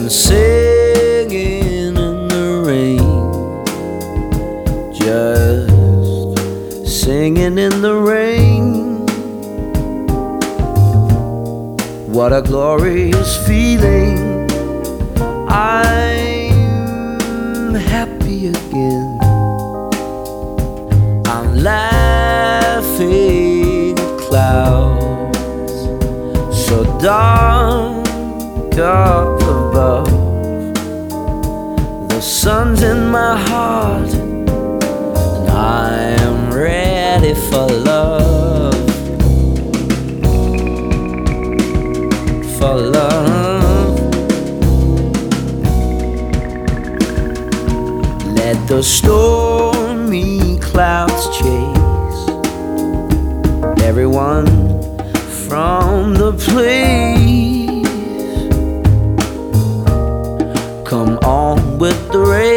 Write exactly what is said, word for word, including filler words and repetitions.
and singing in the rain, just singing in the rain. What a glorious feeling. I'm happy again. I'm laughing at clouds so dark up above. The sun's in my heart, and I am ready for love. For love. Let the stormy clouds chase everyone from the place. Come on with the rain.